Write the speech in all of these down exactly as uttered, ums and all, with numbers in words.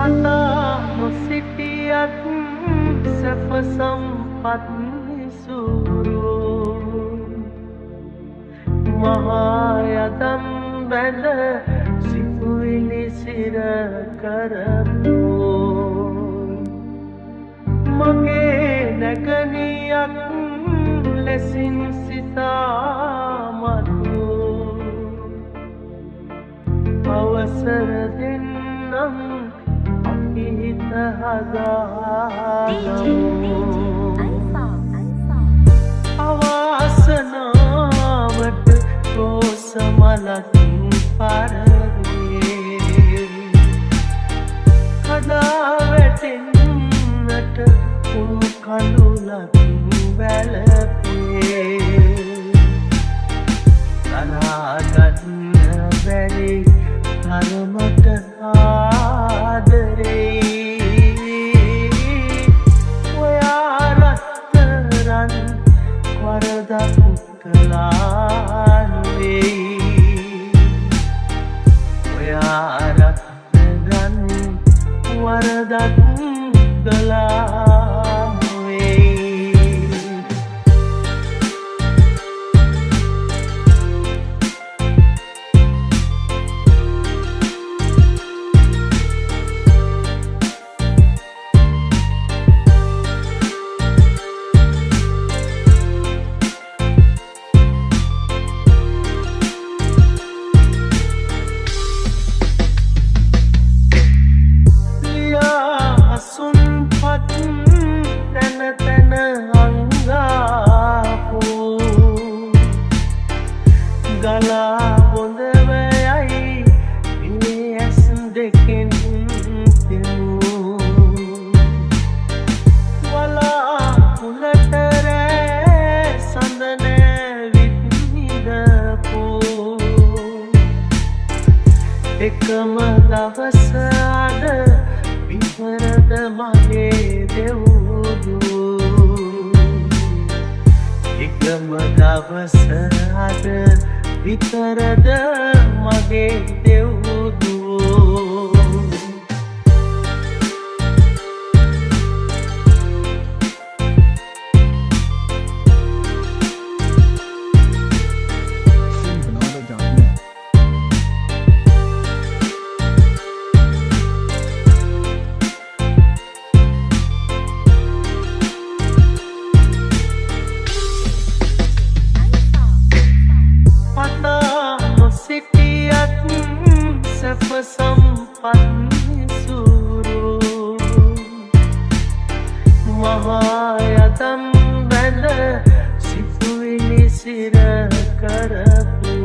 මතා නොසිටියත් සැප සම්පත් නිසුරු මහා යදම් බැඳ සිතුවිලි සිර කරපු මගේ නැගණියක් ලෙසින් සිතාමතු අවසර දෙන්නම් අපි හිත හදාගමු අවාසනාවට රෝස මලකින් පරවේ කඩා වැටෙන්නට උණු කඳුලකින් වැළපේ තනාගන්න බැරි තරමට ආදරේ ඔයා රත්තරන් වරදක් කළා නෙවෙයි ඔයා රත්තරන් වරදක් කළා එකම දවස අද විතරද මගේ දෙවුදු එකම දවස අද විතරද මගේ දෙවුදු සම්පත් නිසුරු මහා යදම් බැඳ සිතුවිලි සිර කරපු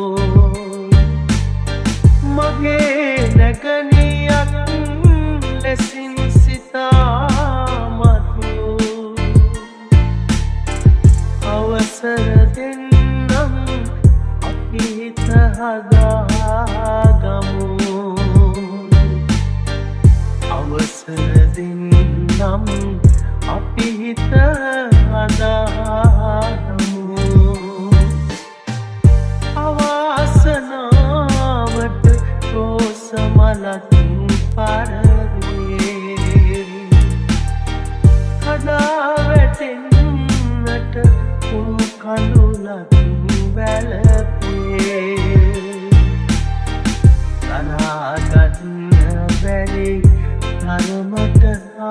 මගේ නැගණියක් ලෙසින් සිතාමතු අවසර දෙන්නම් අපි හිත හදාගමු අවසර දෙන්නම් අපි හිත හදාගමු අවාසනාවට රෝස මලකින් පරවේ කඩා වැටෙන්නට උණු කඳුලකින් වැළපේ තනාගන්න බැරි තරමට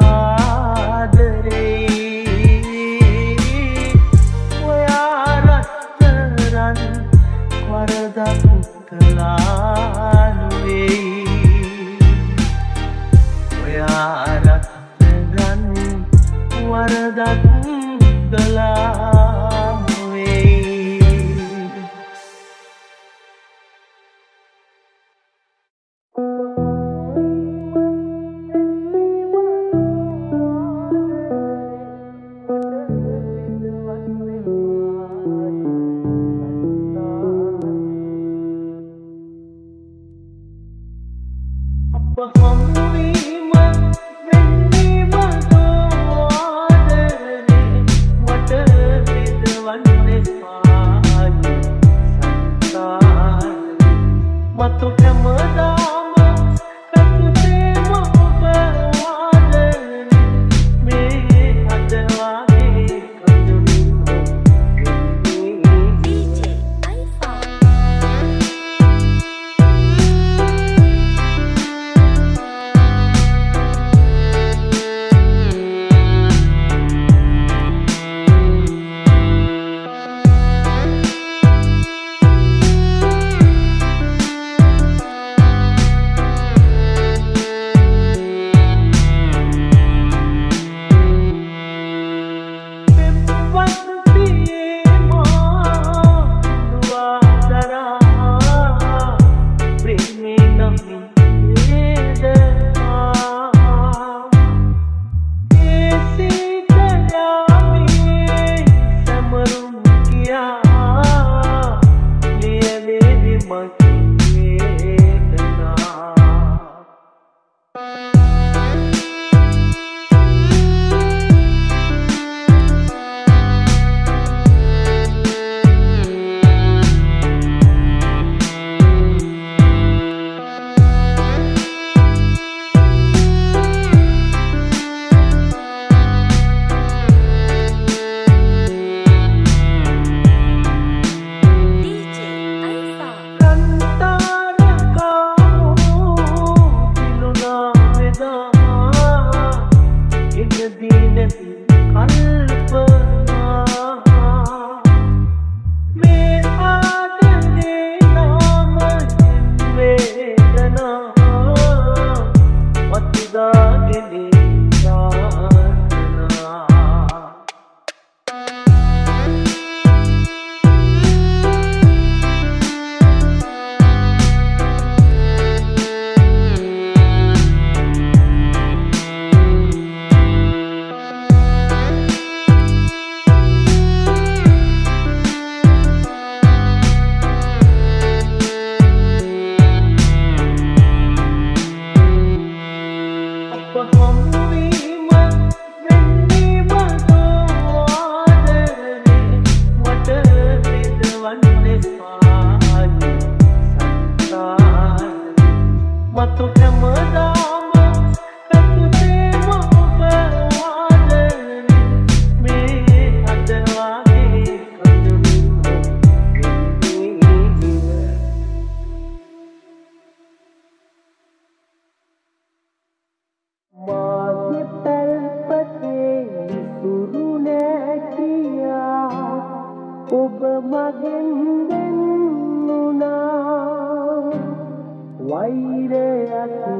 ආදරේ ඔයා රත්තරන් වරදක් කළා නෙවෙයි ඔයා රත්තරන් වරදක් කළා නෙවෙයි Matu kama dama katu tema මගෙන් දෙන්නුනා වෛරයක්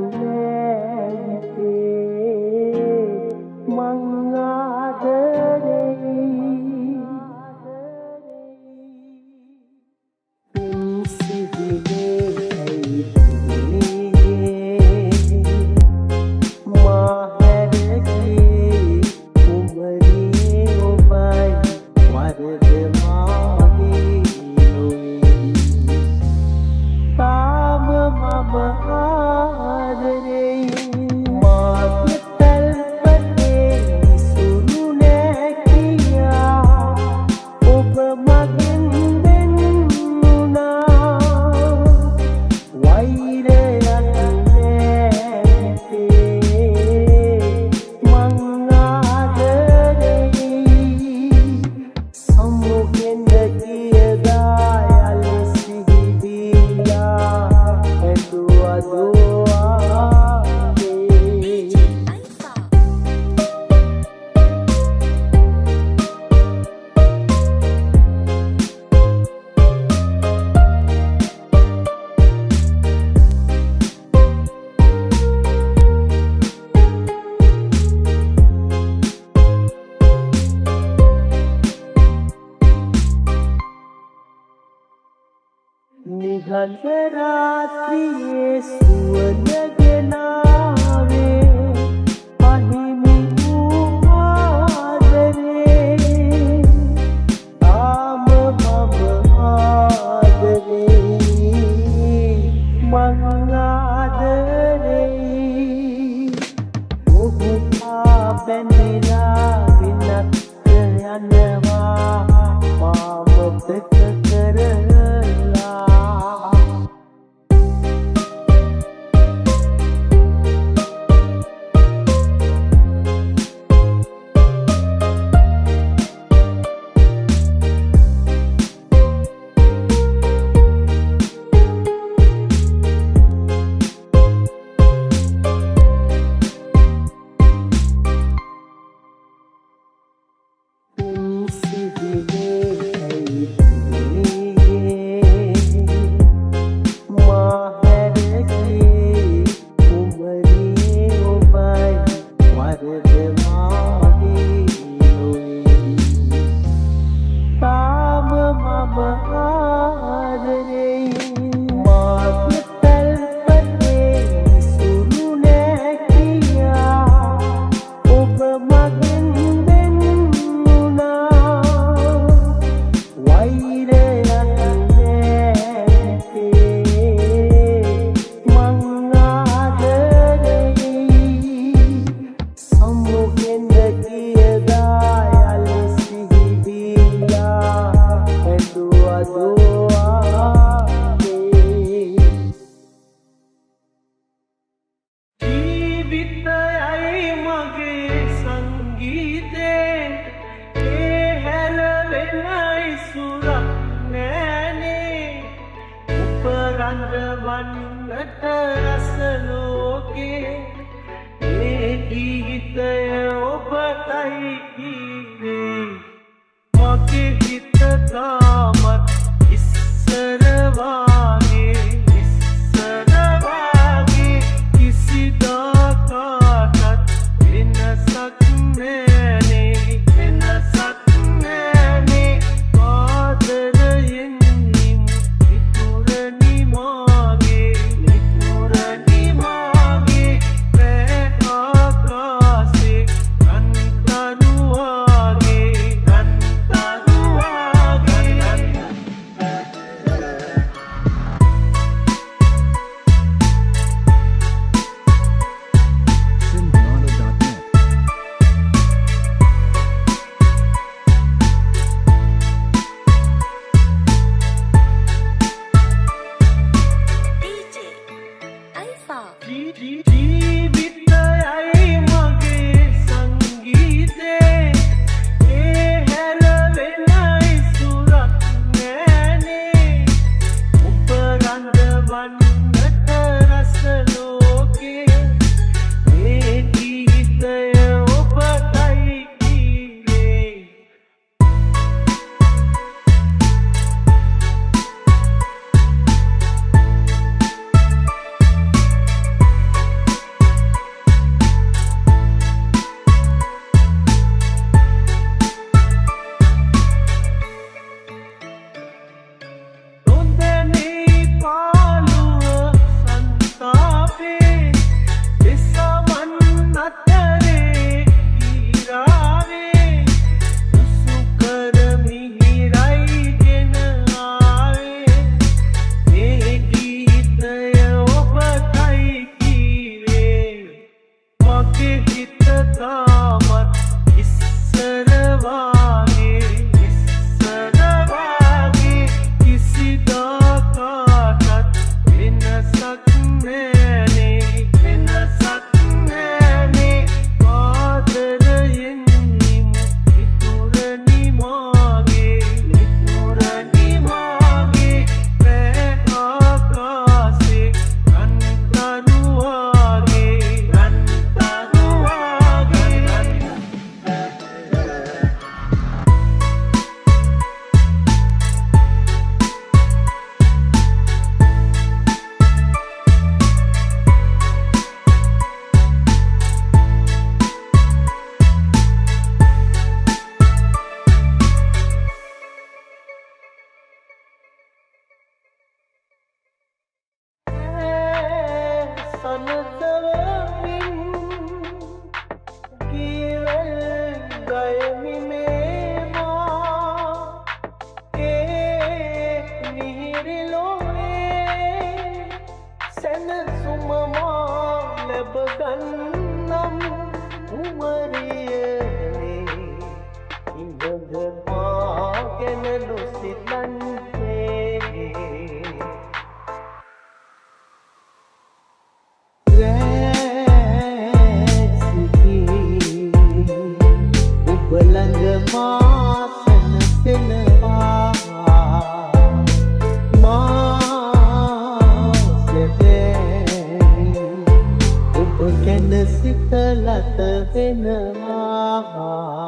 නෑවිතේ මං ආදරෙයි පින්සිහිනේ ඇයි පුනේ මා හැරගියේ උඹරේ ඔබයි වරද මාගේ නොවේ තාම මම ආදරෙයි මාගේ පැල්පතේ ඉසුරු නෑ කියා ඔබ මගෙන් දෙන්නුනා වෛරයක් නෑවිතේ මං ආදරෙයි සම්මුඛෙන් ගියදා යලි සිහිවිලා ඇදුවා දුවාගේ නිගන්ධ රාත්‍රියේ සුවඳ ගෙනාවේ අහිමි වූ ආදරේ තාම මම ආදරෙයි මං ආදරෙයි ඔහු පා බැඳිලා වෙනත් යනවා මා මතක කරලා ජීවිතයයි මගේ සංගීතේ ඒ හැලවෙනයි සුරක් නෑනේ උපරඳවන්නට රස ලෝකේ ඒ ගීතය ඔබටයි කීවේ මගේ හිත තාමත් ඉස්සර වාගේ ඉස්සර වාගේ කිසිදා කාටත් වෙනසක් නෑනේ වෙනසක් නෑනේ ආදරයෙන් නිමු ඉතුරුනි මාගේ ඉතුරුනි මාගේ පෑ ආකාසේ රන්තරුවාගේ රන්තරුවාගේ ජීවිතයයි මගේ සංගීතේ ඒ හැලවෙනයි සුරක් නෑනේ උපරඳවන්නට රස ලෝකේ ඒ ගීතය ඔබටයි කීවේ මගේ හිත තාමත් ඉස්සර වාගේ ඉස්සර වාගේ කිසිදා කාටත් වෙනසක් නෑනේ වෙනසක් නෑනේ ආදරයෙන් නිමු ඉතුරුනි මාගේ ඉතුරුනි මාගේ රෑ ආකාසේ රන්තරුවාගේ රන්තරුවාගේ සනසවමින් කීවල් ගයමි මේමා ඒ මිහිරි ලෝයේ සැනසුම මා ලැබ ගන්නම් කුමරියනේ ඉඳග මා ගැන නොසිතන්නේ සිතලත වෙනවා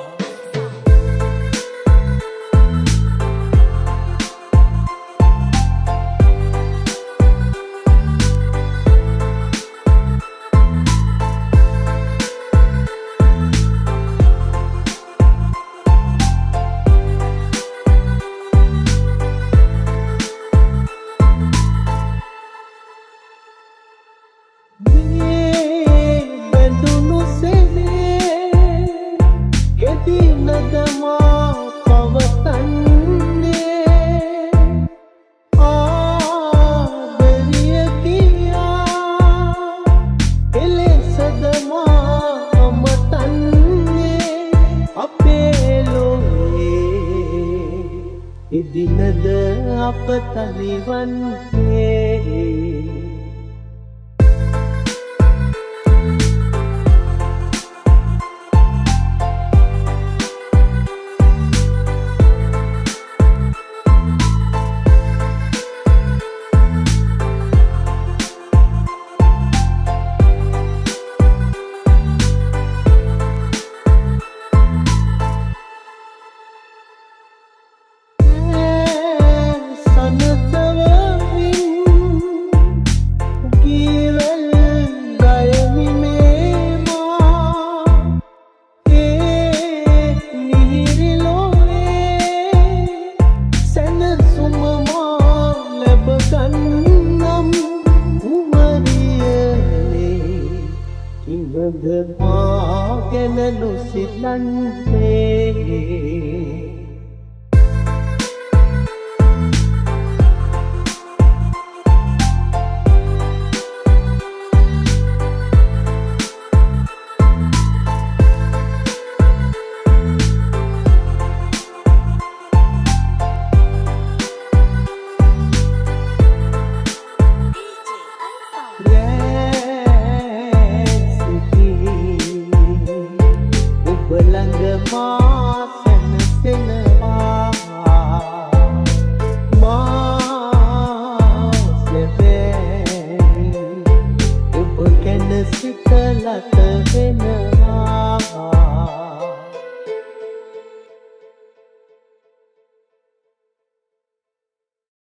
ඉදිනද අප තනිවන්නේ ඉඳග මා ගැන නොසිතන්නේ